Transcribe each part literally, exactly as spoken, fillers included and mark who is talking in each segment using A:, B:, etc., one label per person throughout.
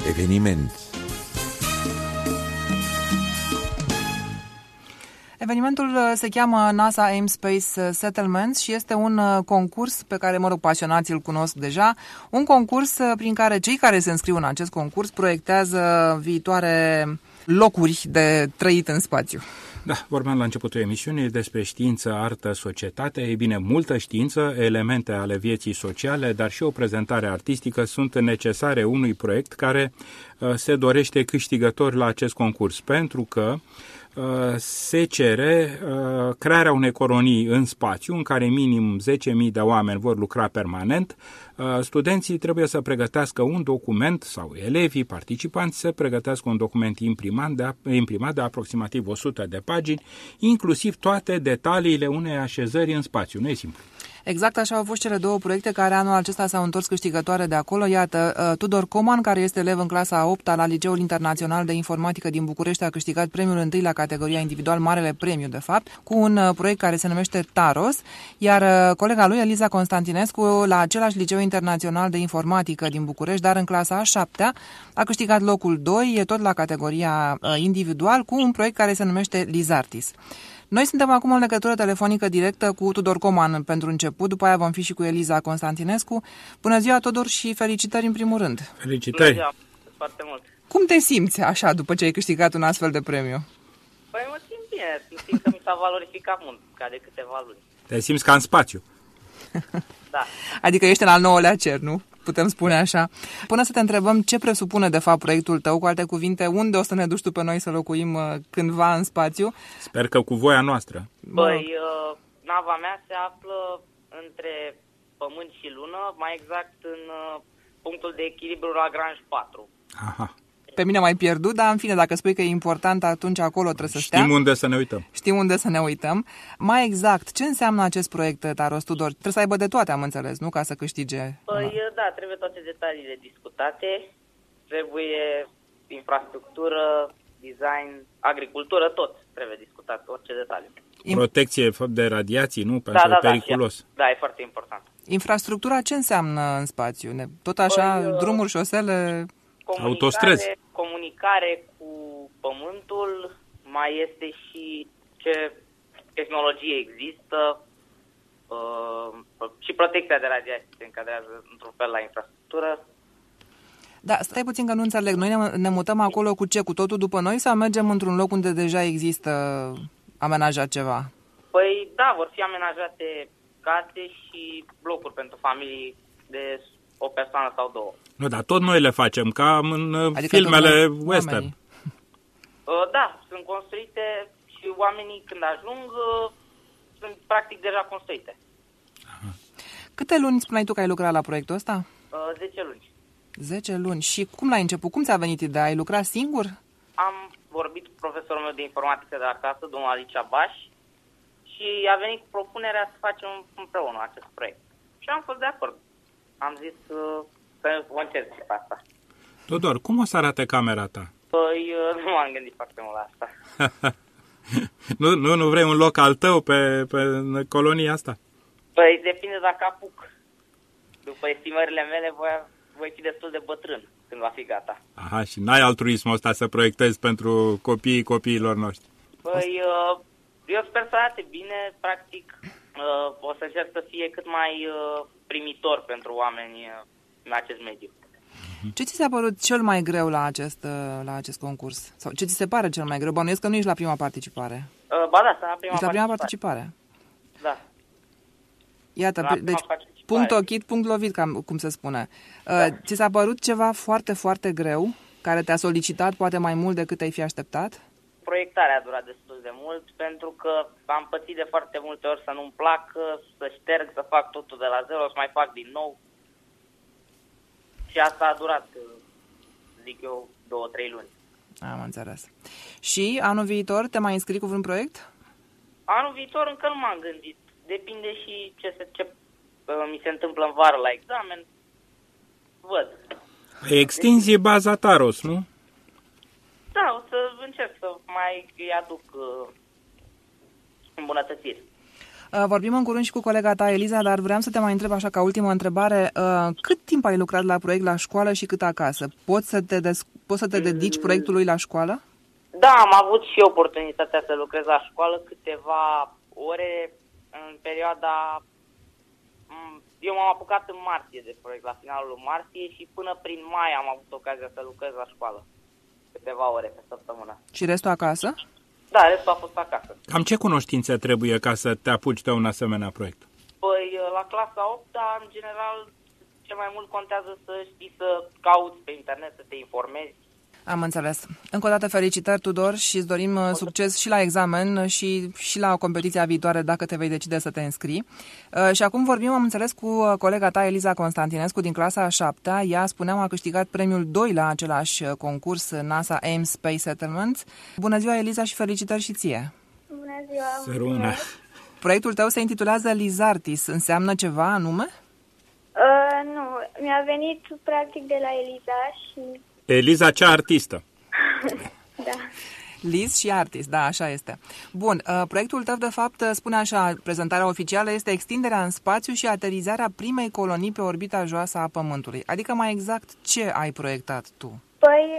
A: Eveniment.
B: Evenimentul se cheamă NASA Ames Space Settlements și este un concurs pe care, mă rog, pasionații îl cunosc deja, un concurs prin care cei care se înscriu în acest concurs proiectează viitoare locuri de trăit în spațiu.
C: Da, vorbeam la începutul emisiunii despre știință, artă, societate. Ei bine, multă știință, elemente ale vieții sociale, dar și o prezentare artistică sunt necesare unui proiect care uh, se dorește câștigător la acest concurs, pentru că uh, se cere uh, crearea unei colonii în spațiu, în care minim zece mii de oameni vor lucra permanent. Uh, studenții trebuie să pregătească un document, sau elevii participanți să pregătească un document imprimat de, imprimat de aproximativ o sută de pagini, inclusiv toate detaliile unei așezări în spațiu. Nu e simplu.
B: Exact așa au fost cele două proiecte care anul acesta s-au întors câștigătoare de acolo. Iată, Tudor Coman, care este elev în clasa a opta la Liceul Internațional de Informatică din București, a câștigat premiul întâi la categoria individual, marele premiu de fapt, cu un proiect care se numește Taros, iar colega lui, Eliza Constantinescu, la același Liceu Internațional de Informatică din București, dar în clasa a șaptea, a câștigat locul doi, tot la categoria individual, cu un proiect care se numește Lizartis. Noi suntem acum în legătură telefonică directă cu Tudor Coman pentru început, după aia vom fi și cu Eliza Constantinescu. Bună ziua, Tudor, și felicitări în primul rând.
C: Felicitări!
D: Bună ziua, foarte mult!
B: Cum te simți așa după ce ai câștigat un astfel de premiu?
D: Păi mă simt bine, simt că mi s-a valorificat munca de câteva luni.
C: Te simți ca în spațiu.
D: Da.
B: Adică ești în al nouălea cer, nu? Putem spune așa. Până să te întrebăm ce presupune de fapt proiectul tău, cu alte cuvinte, unde o să ne duci tu pe noi să locuim uh, cândva în spațiu?
C: Sper că cu voia noastră.
D: Păi, uh, nava mea se află între Pământ și Lună, mai exact în uh, punctul de echilibru Lagrange patru.
C: Aha.
B: Pe mine m-ai pierdut, dar în fine, dacă spui că e important, atunci acolo trebuie să stea.
C: Știm unde să ne uităm.
B: Știm unde să ne uităm. Mai exact, ce înseamnă acest proiect, Taros, Tudor? Trebuie să aibă de toate, am înțeles, nu? Ca să câștige.
D: Păi, da, trebuie toate detaliile discutate. Trebuie infrastructură, design, agricultură, tot trebuie discutat, orice detaliu.
C: Protecție de radiații, nu? Pentru
D: da, da,
C: periculos.
D: Da, da, e foarte important.
B: Infrastructura ce înseamnă în spațiu? Tot așa, păi, drumuri, șosele...
D: Comunicare,
C: autostrăzi.
D: Comunicare cu Pământul, mai este și ce tehnologie există uh, și protecția de radiații se încadrează într-un fel la infrastructură.
B: Da, stai puțin că nu înțeleg. Noi ne, ne mutăm acolo cu ce? Cu totul după noi sau mergem într-un loc unde deja există amenajat ceva?
D: Păi da, vor fi amenajate case și blocuri pentru familii de o persoană sau două.
C: Nu, dar tot noi le facem, ca în adică filmele western.
D: Uh, da, sunt construite și oamenii când ajung uh, sunt practic deja construite.
C: Aha.
B: Câte luni spuneai tu că ai lucrat la proiectul ăsta?
D: Uh, zece luni.
B: Zece luni. Și cum l-ai început? Cum ți-a venit ideea? Ai lucrat singur?
D: Am vorbit cu profesorul meu de informatică de acasă, domnul Alicia Baș, și a venit cu propunerea să facem împreună acest proiect. Și am fost de acord. Am zis uh, să o încerc și pe asta.
C: Tudor, cum o să arate camera ta?
D: Păi, uh, nu m-am gândit foarte mult la asta.
C: nu, nu, nu vrei un loc al tău pe, pe colonia asta?
D: Păi, depinde dacă apuc. După estimările mele, voi, voi fi destul de bătrân când va fi gata.
C: Aha, și n-ai altruismul ăsta să proiectezi pentru copiii copiilor noștri?
D: Păi, uh, eu sper să arate bine, practic. Uh, o să încerc să fie cât mai uh, primitor pentru oameni uh, în acest mediu.
B: Ce ți s-a părut cel mai greu la acest, la acest concurs? Sau ce ți se pare cel mai greu? Bănuiesc că nu ești la prima participare.
D: Uh, ba da, la prima,
B: ești la prima
D: participare.
B: participare.
D: Da.
B: Iată, deci punct ochit, punct lovit, cam, cum se spune. Da. Uh, ți s-a părut ceva foarte, foarte greu, care te-a solicitat poate mai mult decât ai fi așteptat?
D: Proiectarea a durat destul de mult, pentru că am pățit de foarte multe ori să nu-mi placă, să șterg, să fac totul de la zero, să mai fac din nou. Și asta a durat, zic eu, două, trei luni.
B: Am înțeles. Și anul viitor te mai înscrii cu vreun proiect?
D: Anul viitor încă nu m-am gândit. Depinde și ce, se, ce uh, mi se întâmplă în vară la examen. Văd.
C: Extinzi baza Taros, nu?
D: Da, o să încerc să mai îi aduc uh, îmbunătățiri.
B: Vorbim în curând și cu colega ta, Eliza, dar vreau să te mai întreb așa ca ultimă întrebare. Cât timp ai lucrat la proiect la școală și cât acasă? Poți să te, des... Poți să te dedici proiectului la școală?
D: Da, am avut și oportunitatea să lucrez la școală câteva ore în perioada... Eu m-am apucat în martie de proiect, la finalul martie, și până prin mai am avut ocazia să lucrez la școală. Câteva ore pe săptămână.
B: Și restul acasă?
D: Da, restul a fost acasă.
C: Cam ce cunoștințe trebuie ca să te apuci de un asemenea proiect?
D: Păi, la clasa a opta, în general, ce mai mult contează să știi să cauți pe internet, să te informezi.
B: Am înțeles. Încă o dată felicitări, Tudor, și îți dorim succes și la examen și, și la competiția viitoare dacă te vei decide să te înscrii. Și acum vorbim, am înțeles, cu colega ta, Eliza Constantinescu, din clasa a șaptea. Ea, spuneam, a câștigat premiul doi la același concurs NASA Ames Space Settlements. Bună ziua, Eliza, și felicitări și ție!
A: Bună ziua!
C: Săruna.
B: Proiectul tău se intitulează Lizartis. Înseamnă ceva anume?
A: Uh, nu, mi-a venit practic de la Eliza și...
C: Eliza, cea artistă.
A: Da.
B: Liz și artist, da, așa este. Bun, proiectul tău, de fapt, spune așa, prezentarea oficială este extinderea în spațiu și aterizarea primei colonii pe orbita joasă a Pământului. Adică, mai exact, ce ai proiectat tu?
A: Păi,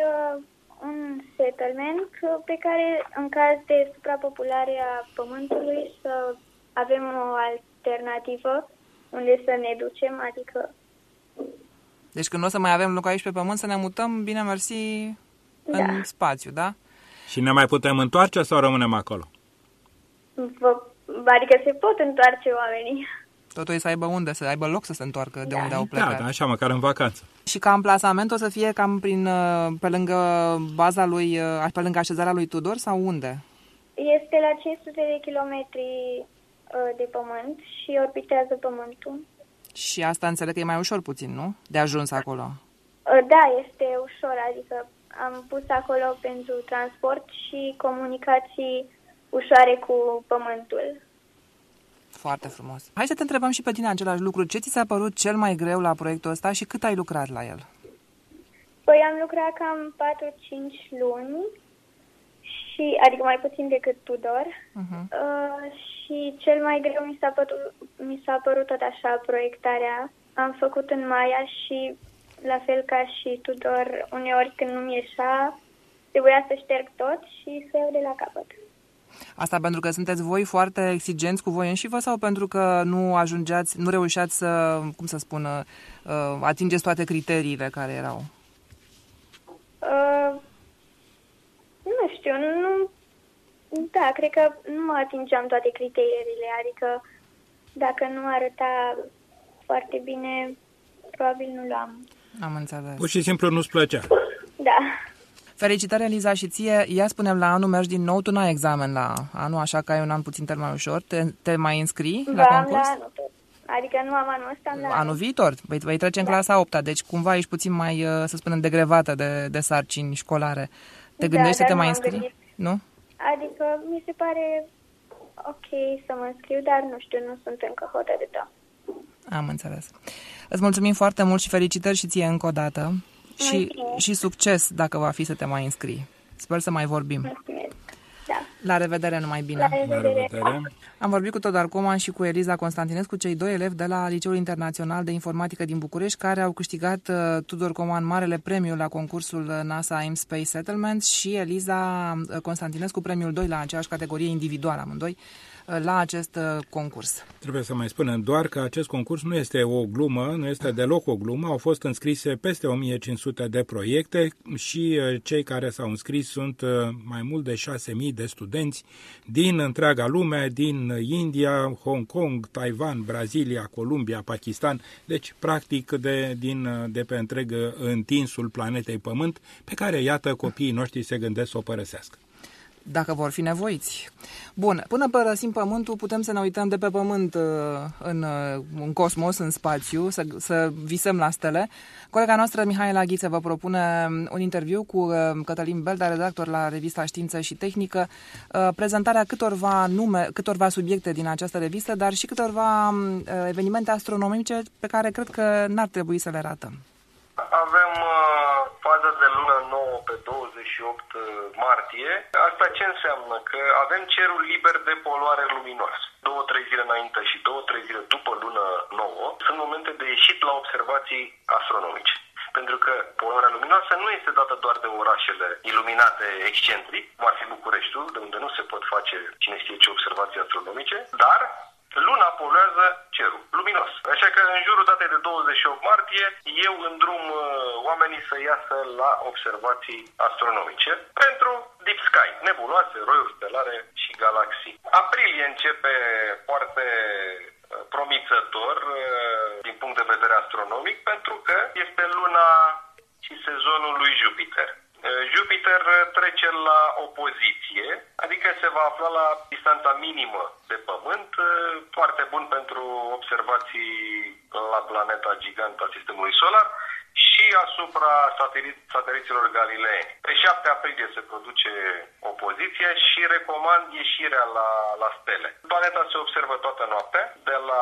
A: un settlement pe care, în caz de suprapopulare a Pământului, să avem o alternativă unde să ne ducem, adică...
B: Deci când o să mai avem loc aici pe Pământ, să ne mutăm, bine mersi,
A: da.
B: în spațiu, da?
C: Și ne mai putem întoarce sau rămânem acolo?
A: Vă, adică se pot întoarce oamenii.
B: Totul e să aibă unde, să aibă loc să se întoarcă de
A: Da.
B: unde au plecat.
C: Da, da, așa, măcar în vacanță.
B: Și ca amplasament o să fie cam prin, pe lângă baza lui, pe lângă așezarea lui Tudor sau unde?
A: Este la cinci sute de kilometri de Pământ și orbitează Pământul.
B: Și asta înțeleg că e mai ușor puțin, nu? De ajuns acolo.
A: Da, este ușor, adică am pus acolo pentru transport și comunicații ușoare cu Pământul.
B: Foarte frumos. Hai să te întrebăm și pe tine același lucru. Ce ți s-a părut cel mai greu la proiectul ăsta și cât ai lucrat la el?
A: Păi am lucrat cam patru-cinci luni, și, adică mai puțin decât Tudor. Uh-huh. Uh, și cel mai greu mi s-a, părut, mi s-a părut tot așa proiectarea. Am făcut în Maya și, la fel ca și Tudor, uneori când nu-mi ieșea, trebuia să șterg tot și să iau de la capăt.
B: Asta pentru că sunteți voi foarte exigenți cu voi înși vă sau pentru că nu ajungeați, nu reușeați să, cum să spun, atingeți toate criteriile care erau?
A: Uh, nu știu, nu... Da, cred că nu atingeam toate criteriile, adică dacă nu arăta foarte bine, probabil nu l-am.
B: Am înțeles.
C: Pur și simplu nu-ți plăcea.
A: Da.
B: Felicitări, Eliza, și ție. Ia spunem, la anul mergi din nou, tu n-ai examen la anul, așa că ai un an puțin mai ușor. Te, te mai înscrii la
A: Va,
B: concurs?
A: la anul tot. Adică nu am anul ăsta, am la
B: Anul,
A: anul
B: viitor. Vei, vei trece în
A: da. clasa
B: a opta, deci cumva ești puțin mai, să spunem, degrevată de, de sarcini școlare. Te
A: da,
B: gândești să te mai
A: m-am
B: înscrii?
A: gândit.
B: Nu?
A: Adică mi se pare ok să mă înscriu, dar nu știu, nu sunt încă hotărâtă.
B: Am înțeles. Îți mulțumim foarte mult și felicitări și ție încă o dată. Și, și succes dacă va fi să te mai înscrii. Sper să mai vorbim.
A: Mulțumesc. Da.
B: La revedere, numai bine.
A: La revedere.
C: La revedere.
B: Am vorbit cu Tudor Coman și cu Eliza Constantinescu, cei doi elevi de la Liceul Internațional de Informatică din București, care au câștigat uh, Tudor Coman marele premiu la concursul NASA Ames Space Settlements și Eliza Constantinescu premiul doi la aceeași categorie individuală, amândoi, uh, la acest uh, concurs.
C: Trebuie să mai spunem doar că acest concurs nu este o glumă, nu este deloc o glumă. Au fost înscrise peste o mie cinci sute de proiecte și uh, cei care s-au înscris sunt uh, mai mult de șase mii de studenți din întreaga lume, din India, Hong Kong, Taiwan, Brazilia, Columbia, Pakistan, deci practic de, din, de pe întreg întinsul planetei Pământ, pe care, iată, copiii noștri se gândesc să o părăsească.
B: Dacă vor fi nevoiți. Bun, până părăsim Pământul, putem să ne uităm de pe Pământ în, în cosmos, în spațiu, să, să visăm la stele. Colega noastră, Mihaela Ghiță, vă propune un interviu cu Cătălin Belda, redactor la revista Știință și Tehnică, prezentarea câtorva nume, câtorva subiecte din această revistă, dar și câtorva evenimente astronomice pe care cred că n-ar trebui să le ratăm.
E: Avem uh, fază de lună nouă pe douăzeci și opt martie. Asta ce înseamnă? Că avem cerul liber de poluare luminoasă. Două, trei zile înainte și două, trei zile după lună nouă sunt momente de ieșit la observații astronomice. Pentru că poluarea luminoasă nu este dată doar de orașele iluminate excentric, cum ar fi Bucureștiul, de unde nu se pot face cine știe ce observații astronomice, dar luna poluează cerul luminos. Așa că în jurul datei de douăzeci și opt martie, eu îndrum oamenii să iasă la observații astronomice pentru deep sky, nebuloase, roiuri stelare și galaxii. Aprilie începe foarte promițător din punct de vedere astronomic, pentru că este luna și sezonul lui Jupiter. Jupiter trece la opoziție, adică se va afla la distanța minimă de Pământ, foarte bun pentru observații la planeta gigantă a Sistemului Solar și asupra satelit, sateliților galileeni. Pe șapte aprilie se produce opoziție și recomand ieșirea la, la stele. Planeta se observă toată noaptea, de la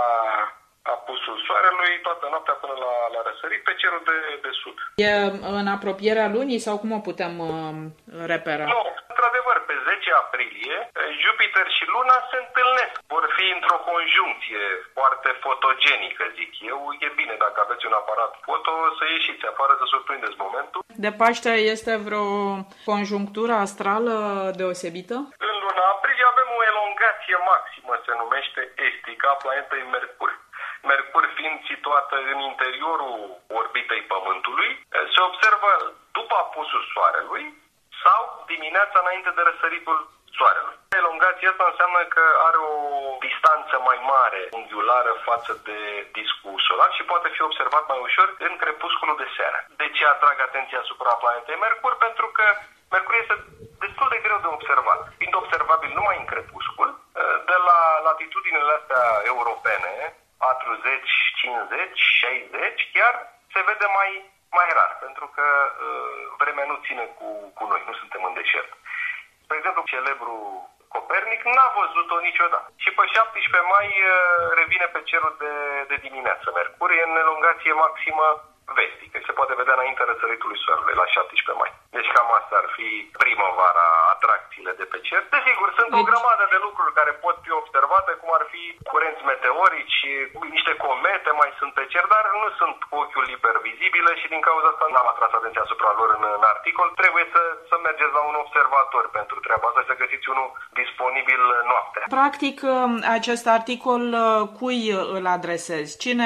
E: apusul soarelui, toată noaptea până la, la răsărit, pe cerul de, de sud.
B: E în apropierea lunii sau cum o putem uh, repera?
E: Nu, într-adevăr, pe zece aprilie, Jupiter și Luna se întâlnesc. Vor fi într-o conjuncție foarte fotogenică, zic eu. E bine, dacă aveți un aparat foto, să ieșiți afară, să surprindeți momentul.
B: De Paște este vreo conjunctură astrală deosebită?
E: În luna aprilie avem o elongație maximă, se numește estică, a planetei Mercur. Mercur fiind situată în interiorul orbitei Pământului, se observă după apusul Soarelui sau dimineața înainte de răsăritul Soarelui. Elongația asta înseamnă că are o distanță mai mare unghiulară față de discul solar și poate fi observat mai ușor în crepusculul de seară. De ce atrag atenția asupra planetei Mercur? Pentru că Mercur este destul de greu de observat. Fiind observabil numai în crepuscul, de la latitudinile astea europene, patruzeci, cincizeci, șaizeci, chiar se vede mai, mai rar, pentru că uh, vremea nu ține cu, cu noi, nu suntem în deșert. Spre exemplu, celebru Copernic n-a văzut-o niciodată. Și pe șaptesprezece mai uh, revine pe cerul de, de dimineață. Mercur e în elongație maximă vestică. Se poate vedea înaintea răsăritului soarelui, la șaptesprezece mai. Deci cam asta ar fi primăvara, atracțiile de pe cer. Desigur, sunt o grămadă de lucruri care pot fi observate, cum ar fi curenți meteorici, niște comete mai sunt pe cer, dar nu sunt cu ochiul liber vizibile și din cauza asta n-am atras atenția asupra lor în, în articol. Trebuie să, să mergeți la un observator pentru treaba asta, să găsiți unul disponibil noaptea.
B: Practic, acest articol cui îl adresezi? Cine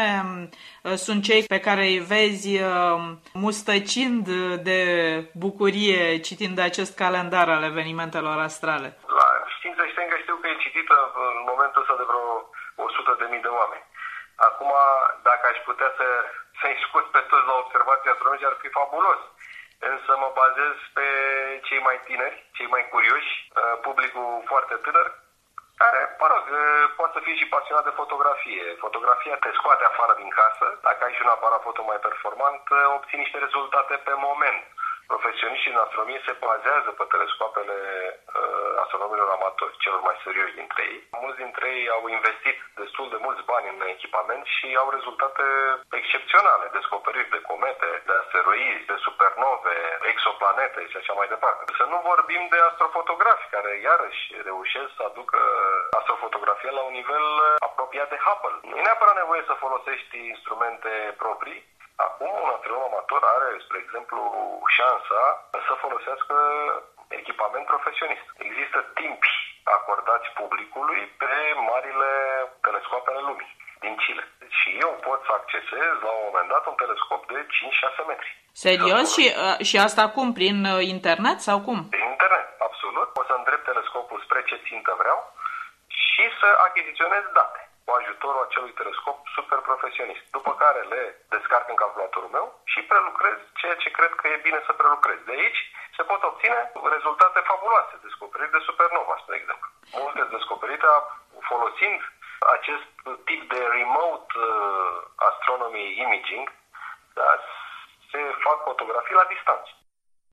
B: sunt cei pe care îi vezi mustăcind de bucurie citind acest calendar al evenimentelor astrale?
E: La Știință și Tehnică știu că e citită în momentul ăsta de vreo o sută de mii de oameni. Acum, dacă aș putea să, să-i scot pe toți la observații astronomice, ar fi fabulos. Însă mă bazez pe cei mai tineri, cei mai curioși, publicul foarte tânăr, care, mă rog, poate să fie și pasionat de fotografie. Fotografia te scoate afară din casă. Dacă ai și un aparat foto mai performant, obții niște rezultate pe moment. Profesioniștii în astronomie se bazează pe telescoapele uh, astronomilor amatori, celor mai serioși dintre ei. Mulți dintre ei au investit destul de mulți bani în echipament și au rezultate excepționale. Descoperiri de comete, de asteroizi, de supernove, exoplanete și așa mai departe. Să nu vorbim de astrofotografi, care iarăși reușesc să aducă astrofotografia la un nivel apropiat de Hubble. Nu e neapărat nevoie să folosești instrumente proprii. Acum, un astronom amator are, spre exemplu, șansa să folosească echipament profesionist. Există timpi acordați publicului pe marile telescoape ale lumii din Chile. Deci eu pot să accesez la un moment dat un telescop de cinci șase metri.
B: Serios? Și, uh, și asta cum? Prin internet sau cum?
E: Prin internet, absolut. O să îndrept telescopul spre ce țintă vreau și să achiziționez date cu ajutorul acelui telescop super profesionist. După care le descarc în calculatorul meu și prelucrez ceea ce cred că e bine să prelucrez. De aici se pot obține rezultate fabuloase, descoperiri de supernova, spre exemplu. Multe descoperite folosind acest tip de remote uh, astronomy imaging, da, se fac fotografii la distanță.